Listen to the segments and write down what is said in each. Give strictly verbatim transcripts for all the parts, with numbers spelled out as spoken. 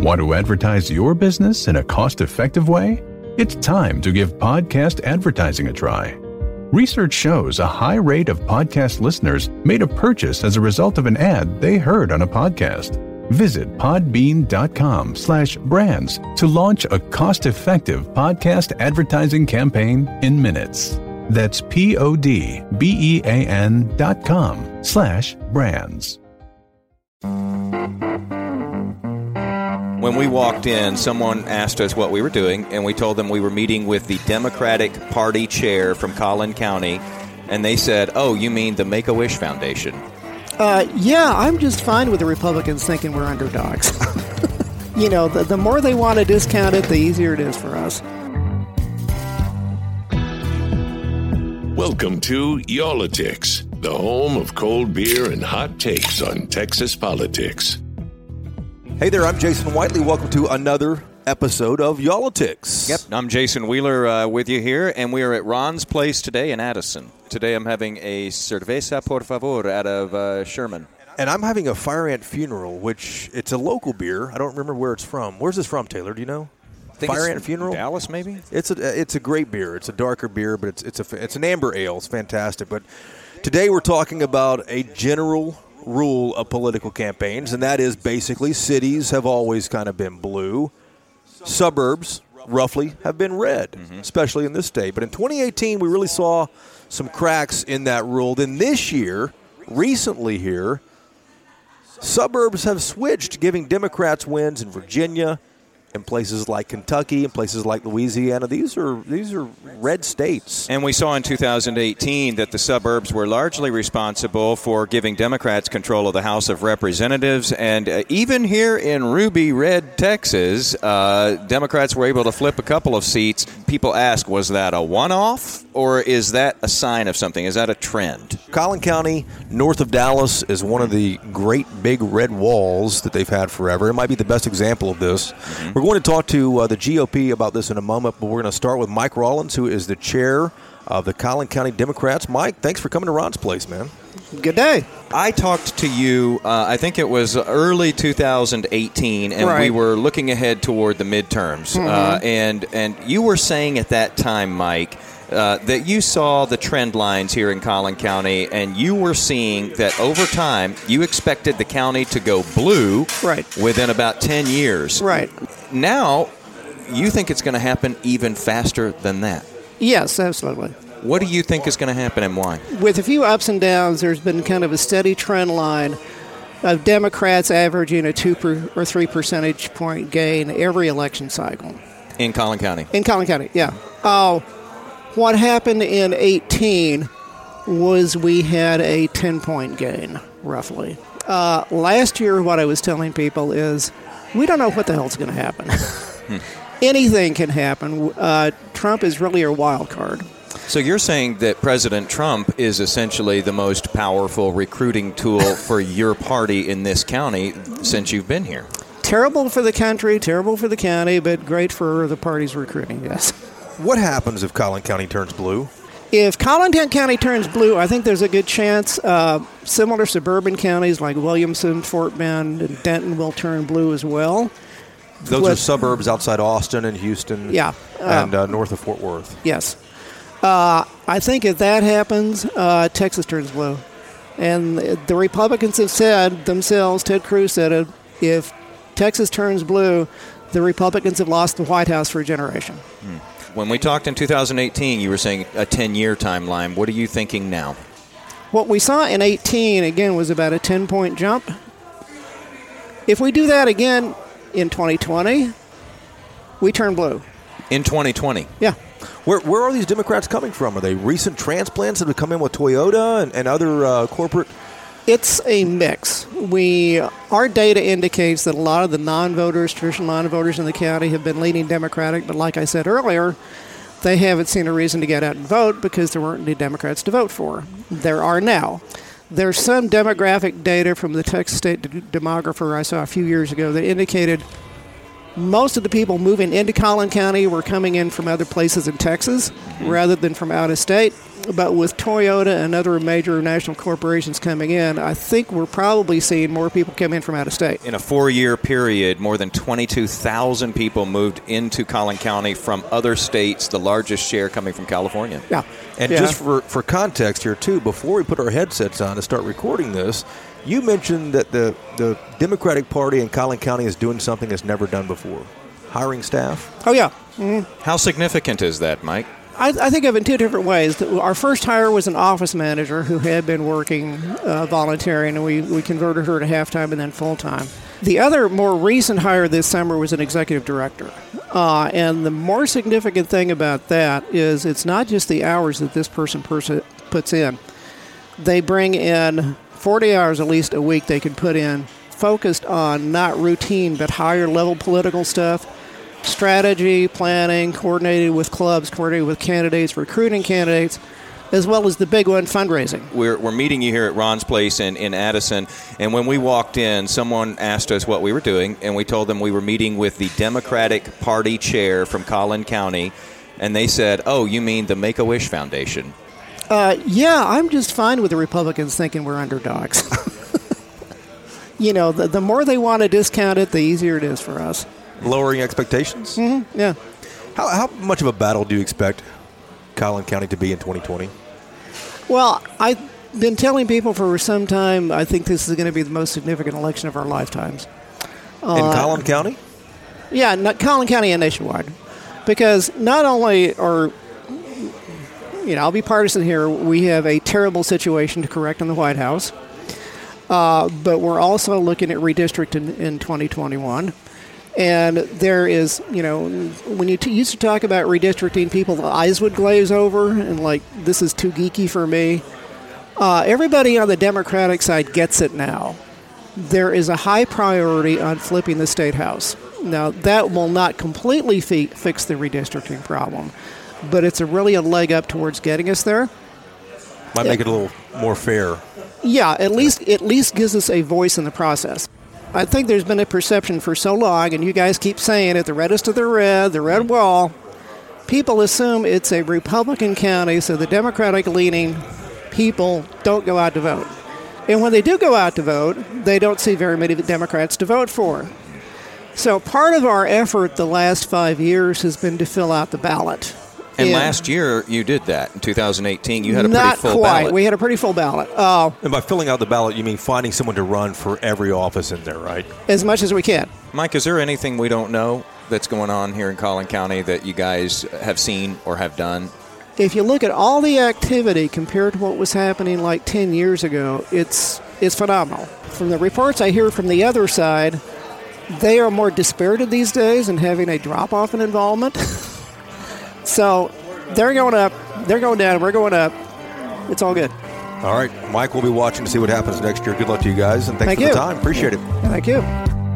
Want to advertise your business in a cost-effective way? It's time to give podcast advertising a try. Research shows a high rate of podcast listeners made a purchase as a result of an ad they heard on a podcast. Visit podbean.com slash brands to launch a cost-effective podcast advertising campaign in minutes. That's P-O-D-B-E-A-N dot com slash brands. When we walked in, someone asked us what we were doing, and we told them we were meeting with the Democratic Party chair from Collin County, and they said, oh, you mean the Make-A-Wish Foundation? Uh, yeah, I'm just fine with the Republicans thinking we're underdogs. You know, the, the more they want to discount it, the easier it is for us. Welcome to Y'all-itics, the home of cold beer and hot takes on Texas politics. Hey there, I'm Jason Whiteley. Welcome to another episode of Y'all-itics. Yep, I'm Jason Wheeler uh, with you here, and we are at Ron's Place today in Addison. Today I'm having a cerveza por favor out of uh, Sherman. And I'm having a Fire Ant Funeral, which it's a local beer. I don't remember where it's from. Where's this from, Taylor? Do you know? I think Fire it's Ant Funeral? Dallas, maybe? It's a it's a great beer. It's a darker beer, but it's it's a it's an amber ale. It's fantastic. But today we're talking about a general rule of political campaigns, and that is basically cities have always kind of been blue. Suburbs, roughly, have been red, mm-hmm. especially in this state. But in twenty eighteen, we really saw some cracks in that rule. Then this year, recently here, suburbs have switched, giving Democrats wins in Virginia, in places like Kentucky, in places like Louisiana. These are these are red states. And we saw in two thousand eighteen that the suburbs were largely responsible for giving Democrats control of the House of Representatives. And uh, even here in Ruby Red, Texas, uh, Democrats were able to flip a couple of seats. People ask, was that a one-off, or is that a sign of something? Is that a trend? Collin County, north of Dallas, is one of the great big red walls that they've had forever. It might be the best example of this. Mm-hmm. We're going to talk to uh, the G O P about this in a moment, but we're going to start with Mike Rollins, who is the chair of the Collin County Democrats. Mike, thanks for coming to Ron's Place, man. Good day. I talked to you, uh, I think it was early two thousand eighteen, and right. we were looking ahead toward the midterms. Mm-hmm. Uh, and, and you were saying at that time, Mike, Uh, that you saw the trend lines here in Collin County, and you were seeing that over time, you expected the county to go blue right. within about ten years. Right. Now, you think it's going to happen even faster than that. Yes, absolutely. What do you think is going to happen and why? With a few ups and downs, there's been kind of a steady trend line of Democrats averaging a two per, or three percentage point gain every election cycle. In Collin County? In Collin County, yeah. Uh, What happened in eighteen was we had a ten-point gain, roughly. Uh, last year, what I was telling people is, we don't know what the hell's going to happen. hmm. Anything can happen. Uh, Trump is really a wild card. So you're saying that President Trump is essentially the most powerful recruiting tool for your party in this county since you've been here? Terrible for the country, terrible for the county, but great for the party's recruiting, yes. What happens if Collin County turns blue? If Collin County turns blue, I think there's a good chance uh, similar suburban counties like Williamson, Fort Bend, and Denton will turn blue as well. Those With, are suburbs outside Austin and Houston yeah, uh, and uh, north of Fort Worth. Yes. Uh, I think if that happens, uh, Texas turns blue. And the Republicans have said themselves, Ted Cruz said it, if Texas turns blue, the Republicans have lost the White House for a generation. Hmm. When we talked in two thousand eighteen, you were saying a ten-year timeline. What are you thinking now? What we saw in eighteen, again, was about a ten-point jump. If we do that again in twenty twenty, we turn blue. In twenty twenty? Yeah. Where where are these Democrats coming from? Are they recent transplants that have come in with Toyota and, and other uh, corporate? It's a mix. We our data indicates that a lot of the non-voters, traditional non-voters in the county have been leaning Democratic, but like I said earlier, they haven't seen a reason to get out and vote because there weren't any Democrats to vote for. There are now. There's some demographic data from the Texas State Demographer I saw a few years ago that indicated most of the people moving into Collin County were coming in from other places in Texas mm-hmm. rather than from out of state. but with Toyota and other major national corporations coming in, I think we're probably seeing more people come in from out of state. In a four-year period, more than twenty-two thousand people moved into Collin County from other states, the largest share coming from California. Yeah. And yeah. just for, for context here, too, before we put our headsets on to start recording this, you mentioned that the, the Democratic Party in Collin County is doing something it's never done before, hiring staff. Oh, yeah. Mm-hmm. How significant is that, Mike? I, I think of it in two different ways. Our first hire was an office manager who had been working uh, volunteering, and we, we converted her to half-time and then full-time. The other more recent hire this summer was an executive director. Uh, and the more significant thing about that is it's not just the hours that this person pers- puts in. They bring in forty hours at least a week they can put in, focused on not routine but higher-level political stuff. Strategy, planning, coordinated with clubs, coordinated with candidates, recruiting candidates, as well as the big one, fundraising. We're, we're meeting you here at Ron's place in, in Addison, and when we walked in, someone asked us what we were doing, and we told them we were meeting with the Democratic Party chair from Collin County, and they said, oh, you mean the Make-A-Wish Foundation? Uh, yeah, I'm just fine with the Republicans thinking we're underdogs. You know, the, the more they want to discount it, the easier it is for us. Lowering expectations? Mm-hmm, yeah. How, how much of a battle do you expect Collin County to be in twenty twenty? Well, I've been telling people for some time I think this is going to be the most significant election of our lifetimes. Uh, in Collin County? Yeah, not Collin County and nationwide. Because not only are, you know, I'll be partisan here, we have a terrible situation to correct in the White House, uh, but we're also looking at redistricting in, in twenty twenty-one. And there is, you know, when you t- used to talk about redistricting, people's eyes would glaze over and like, this is too geeky for me. Uh, everybody on the Democratic side gets it now. There is a high priority on flipping the state house. Now, that will not completely fi- fix the redistricting problem, but it's a really a leg up towards getting us there. Might make it a little more fair. Yeah, at least at least gives us a voice in the process. I think there's been a perception for so long, and you guys keep saying it, the reddest of the red, the red wall. People assume it's a Republican county, so the Democratic-leaning people don't go out to vote. And when they do go out to vote, they don't see very many Democrats to vote for. So part of our effort the last five years has been to fill out the ballot. And yeah. last year you did that. In two thousand eighteen, you had a Not pretty full quite. ballot. We had a pretty full ballot. Uh, and by filling out the ballot, you mean finding someone to run for every office in there, right? As much as we can. Mike, is there anything we don't know that's going on here in Collin County that you guys have seen or have done? If you look at all the activity compared to what was happening like ten years ago, it's it's phenomenal. From the reports I hear from the other side, they are more dispirited these days and having a drop-off in involvement. So they're going up, they're going down, we're going up. It's all good. All right. Mike, we'll be watching to see what happens next year. Good luck to you guys, and thanks Thank for you. the time. Appreciate it. Thank you.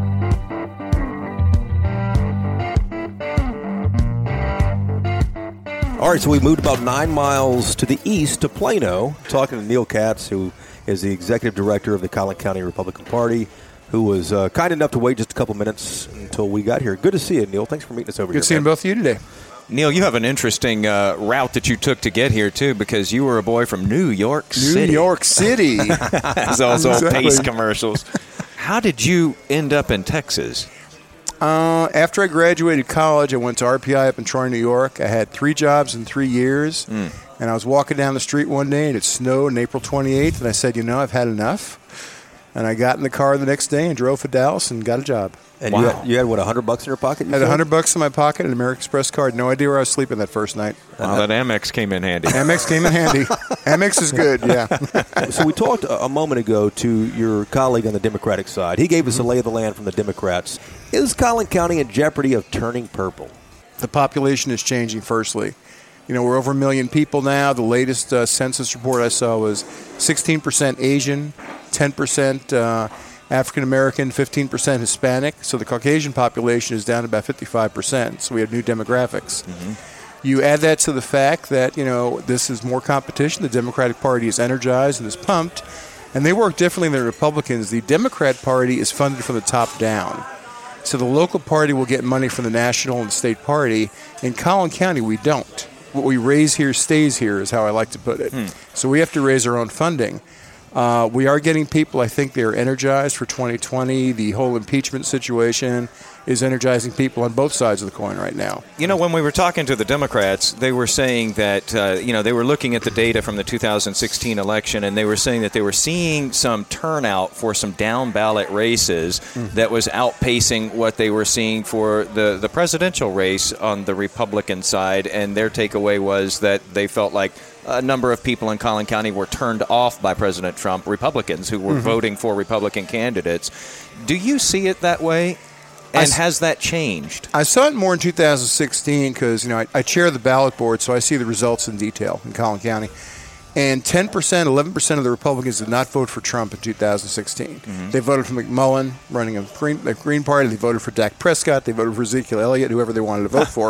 All right, so we moved about nine miles to the east to Plano, talking to Neil Katz, who is the executive director of the Collin County Republican Party, who was uh, kind enough to wait just a couple minutes until we got here. Good to see you, Neil. Thanks for meeting us over here. Good seeing both of you today. Neil, you have an interesting uh, route that you took to get here, too, because you were a boy from New York City. New York City. As those old Exactly. Pace commercials. How did you end up in Texas? Uh, after I graduated college, I went to R P I up in Troy, New York. I had three jobs in three years. Mm. And I was walking down the street one day, and it snowed on April twenty-eighth. And I said, you know, I've had enough. And I got in the car the next day and drove for Dallas and got a job. And wow. you, had, you had, what, one hundred bucks in your pocket? You I had said? one hundred bucks in my pocket, an American Express card. No idea where I was sleeping that first night. Wow, that Amex came in handy. Amex came in handy. Amex is good, yeah. So we talked a, a moment ago to your colleague on the Democratic side. He gave us a lay of the land from the Democrats. Is Collin County in jeopardy of turning purple? The population is changing, firstly. You know, we're over a million people now. The latest uh, census report I saw was sixteen percent Asian, ten percent uh, African-American, fifteen percent Hispanic. So the Caucasian population is down to about fifty-five percent. So we have new demographics. Mm-hmm. You add that to the fact that, you know, this is more competition. The Democratic Party is energized and is pumped. And they work differently than the Republicans. The Democrat Party is funded from the top down. So the local party will get money from the national and state party. In Collin County, we don't. what we raise here stays here is how I like to put it. Hmm. So we have to raise our own funding. Uh, we are getting people, I think they are energized for twenty twenty. The whole impeachment situation is energizing people on both sides of the coin right now. You know, when we were talking to the Democrats, they were saying that, uh, you know, they were looking at the data from the two thousand sixteen election, and they were saying that they were seeing some turnout for some down-ballot races mm-hmm. that was outpacing what they were seeing for the, the presidential race on the Republican side, and their takeaway was that they felt like a number of people in Collin County were turned off by President Trump, Republicans who were mm-hmm. voting for Republican candidates. Do you see it that way? And has that changed? I saw it more in two thousand sixteen because, you know, I, I chair the ballot board, so I see the results in detail in Collin County. And ten percent, eleven percent of the Republicans did not vote for Trump in two thousand sixteen. Mm-hmm. They voted for McMullen, running a Green, a Green Party. They voted for Dak Prescott. They voted for Ezekiel Elliott, whoever they wanted to vote for.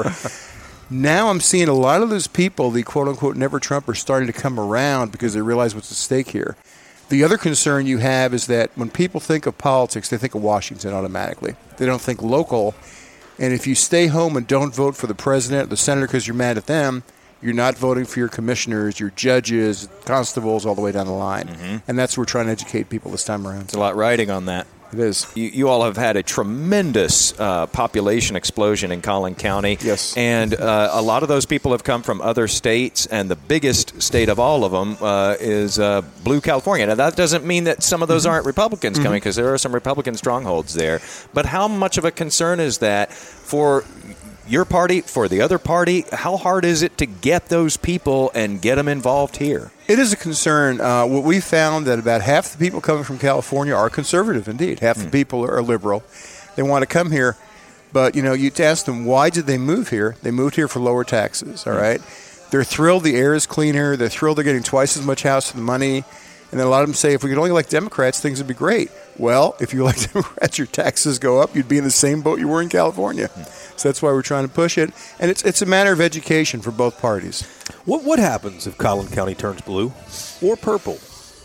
Now I'm seeing a lot of those people, the quote-unquote never Trump, are starting to come around because they realize what's at stake here. The other concern you have is that when people think of politics, they think of Washington automatically. They don't think local. And if you stay home and don't vote for the president or the senator because you're mad at them, you're not voting for your commissioners, your judges, constables, all the way down the line. Mm-hmm. And that's what we're trying to educate people this time around. There's a lot riding on that. It is. You, you all have had a tremendous uh, population explosion in Collin County. Yes. And uh, a lot of those people have come from other states, and the biggest state of all of them uh, is uh, Blue California. Now, that doesn't mean that some of those aren't Republicans mm-hmm. coming, because there are some Republican strongholds there. But how much of a concern is that for your party, for the other party? How hard is it to get those people and get them involved here? It is a concern. Uh, what we found that about half the people coming from California are conservative, indeed. Half mm. the people are liberal. They want to come here. But, you know, you ask them, why did they move here? They moved here for lower taxes, all mm. right? They're thrilled the air is cleaner. They're thrilled they're getting twice as much house for the money. And then a lot of them say, if we could only elect Democrats, things would be great. Well, if you elect Democrats, your taxes go up. You'd be in the same boat you were in California. Mm. So that's why we're trying to push it. And it's it's a matter of education for both parties. What what happens if Collin County turns blue or purple?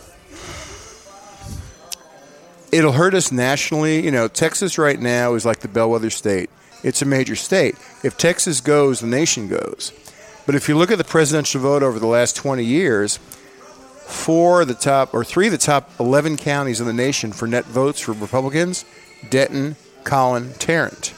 It'll hurt us nationally. You know, Texas right now is like the bellwether state. It's a major state. If Texas goes, the nation goes. But if you look at the presidential vote over the last twenty years, four of the top, or three of the top eleven counties in the nation for net votes for Republicans, Denton, Collin, Tarrant.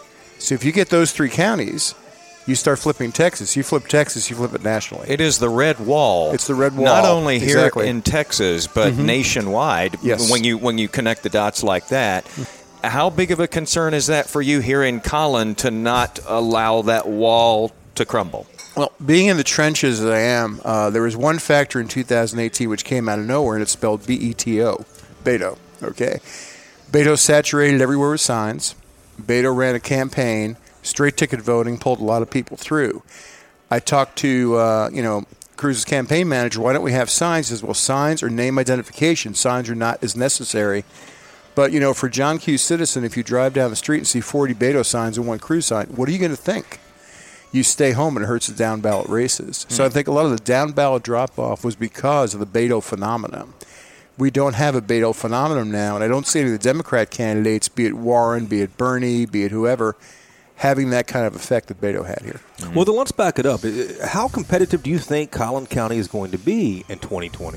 So if you get those three counties, you start flipping Texas. You flip Texas, you flip it nationally. It is the red wall. It's the red wall. Not only here exactly. in Texas, but mm-hmm. nationwide. Yes. When you when you connect the dots like that, how big of a concern is that for you here in Collin to not allow that wall to crumble? Well, being in the trenches as I am, uh, there was one factor in two thousand eighteen which came out of nowhere, and it's spelled B E T O, Beto. Okay, Beto saturated everywhere with signs. Beto ran a campaign, straight ticket voting, pulled a lot of people through. I talked to, uh, you know, Cruz's campaign manager, why don't we have signs? He says, well, signs are name identification. Signs are not as necessary. But, you know, for John Q. Citizen, if you drive down the street and see forty Beto signs and one Cruz sign, what are you going to think? You stay home and it hurts the down-ballot races. Mm-hmm. So I think a lot of the down-ballot drop-off was because of the Beto phenomenon. We don't have a Beto phenomenon now, and I don't see any of the Democrat candidates, be it Warren, be it Bernie, be it whoever, having that kind of effect that Beto had here. Mm-hmm. Well, then let's back it up. How competitive do you think Collin County is going to be in twenty twenty?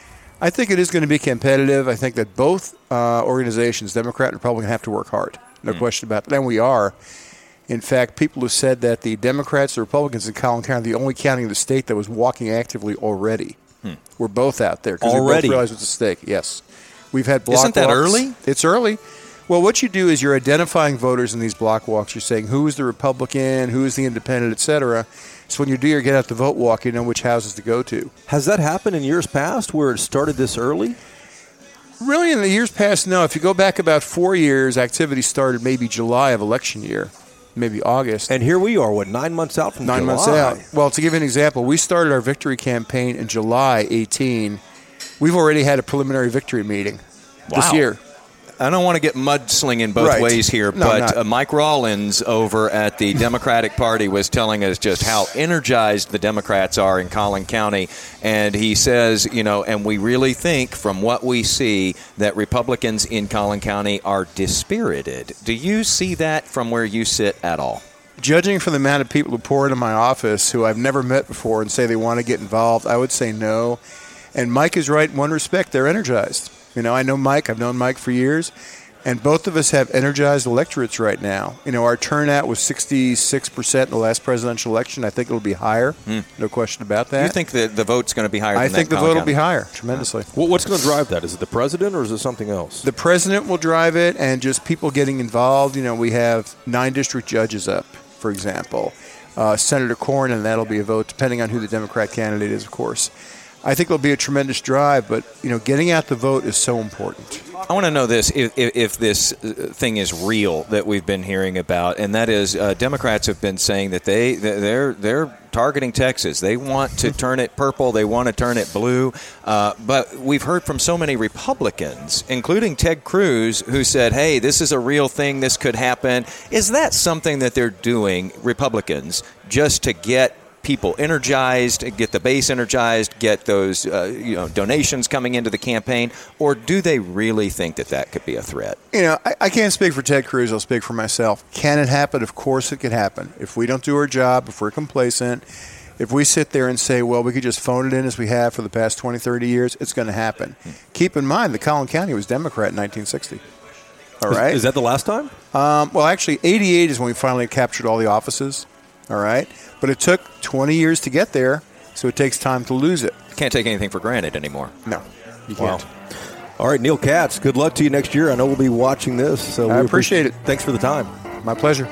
I think it is going to be competitive. I think that both uh, organizations, Democrat and Republican, have to work hard. No mm-hmm. question about that. And we are. In fact, people have said that the Democrats, the Republicans in Collin County, the only county in the state that was walking actively already. Hmm. We're both out there because we both realize what's at stake. Yes. We've had block Isn't that walks. early? It's early. Well, what you do is you're identifying voters in these block walks. You're saying who is the Republican, who is the independent, et cetera. So when you do your get out the vote walk, you know which houses to go to. Has that happened in years past where it started this early? Really, in the years past, no. If you go back about four years, activity started maybe July of election year. Maybe August. And here we are, what, nine months out from nine July? Nine months out. Well, to give you an example, we started our victory campaign in July eighteen. We've already had a preliminary victory meeting wow. this year. I don't want to get mudslinging both right. ways here, no, but uh, Mike Rawlins over at the Democratic Party was telling us just how energized the Democrats are in Collin County. And he says, you know, and we really think from what we see that Republicans in Collin County are dispirited. Do you see that from where you sit at all? judging from the amount of people who pour into my office who I've never met before and say they want to get involved, I would say no. And Mike is right in one respect. They're energized. You know, I know Mike. I've known Mike for years. And both of us have energized electorates right now. You know, our turnout was sixty-six percent in the last presidential election. I think it'll be higher. Mm. No question about that. You think that the vote's going to be higher I than think that, the vote will be higher, tremendously. Well, what's going to drive that? Is it the president or is it something else? The president will drive it, and just people getting involved. You know, we have nine district judges up, for example. Uh, Senator Cornyn, that'll be a vote, depending on who the Democrat candidate is, of course. I think it'll be a tremendous drive, but, you know, getting out the vote is so important. I want to know this, if, if, if this thing is real that we've been hearing about, and that is uh, Democrats have been saying that they, they're, they're targeting Texas. They want to turn it purple. They want to turn it blue. Uh, but we've heard from so many Republicans, including Ted Cruz, who said, hey, this is a real thing. This could happen. Is that something that they're doing, Republicans, just to get people energized, get the base energized, get those uh, you know donations coming into the campaign, or do they really think that that could be a threat? You know, I, I can't speak for Ted Cruz. I'll speak for myself. Can it happen? Of course it could happen. If we don't do our job, if we're complacent, if we sit there and say, well, we could just phone it in as we have for the past twenty, thirty years, it's going to happen. Hmm. Keep in mind that Collin County was Democrat in nineteen sixty. All right? Is, is that the last time? Um, well, actually, eighty-eight is when we finally captured all the offices. All right? But it took twenty years to get there, so it takes time to lose it. Can't take anything for granted anymore. No, you can't. Wow. All right, Neil Katz, good luck to you next year. I know we'll be watching this. So I appreciate, appreciate it. Thanks for the time. My pleasure.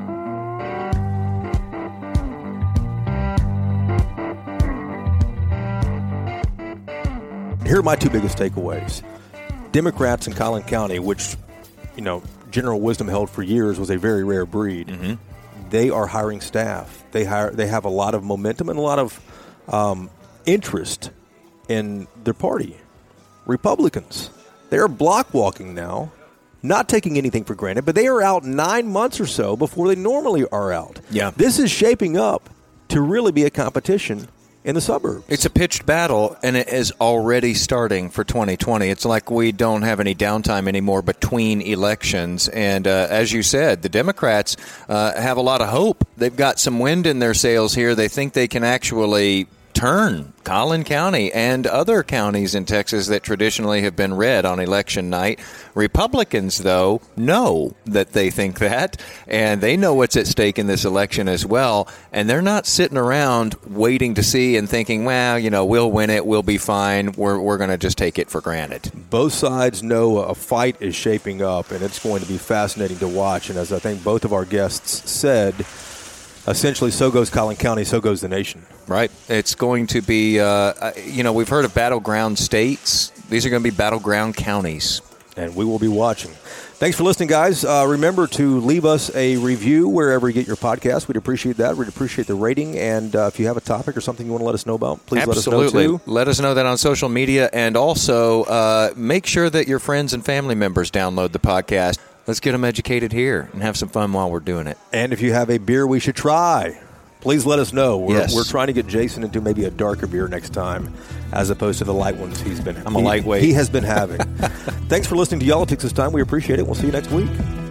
Here are my two biggest takeaways. Democrats in Collin County, which, you know, general wisdom held for years was a very rare breed. Mm-hmm. They are hiring staff. They hire. They have a lot of momentum and a lot of um, interest in their party. Republicans, they are block walking now, not taking anything for granted, but they are out nine months or so before they normally are out. Yeah. This is shaping up to really be a competition in the suburbs. It's a pitched battle, and it is already starting for twenty twenty. It's like we don't have any downtime anymore between elections. And uh, as you said, the Democrats uh, have a lot of hope. They've got some wind in their sails here. They think they can actually turn Collin County and other counties in Texas that traditionally have been red on election night. Republicans, though, know that they think that, and they know what's at stake in this election as well, and they're not sitting around waiting to see and thinking, well, you know, we'll win it, we'll be fine, we're, we're going to just take it for granted. Both sides know a fight is shaping up, and it's going to be fascinating to watch, and as I think both of our guests said, essentially, so goes Collin County, so goes the nation. Right. It's going to be, uh, you know, we've heard of battleground states. These are going to be battleground counties. And we will be watching. Thanks for listening, guys. Uh, remember to leave us a review wherever you get your podcast. We'd appreciate that. We'd appreciate the rating. And uh, if you have a topic or something you want to let us know about, please Absolutely. let us know, too. Let us know that on social media. And also, uh, make sure that your friends and family members download the podcast. Let's get them educated here and have some fun while we're doing it. And if you have a beer we should try, please let us know. We're, yes. we're trying to get Jason into maybe a darker beer next time, as opposed to the light ones he's been. I'm a he, lightweight. He has been having. Thanks for listening to Y'all Politics this time. We appreciate it. We'll see you next week.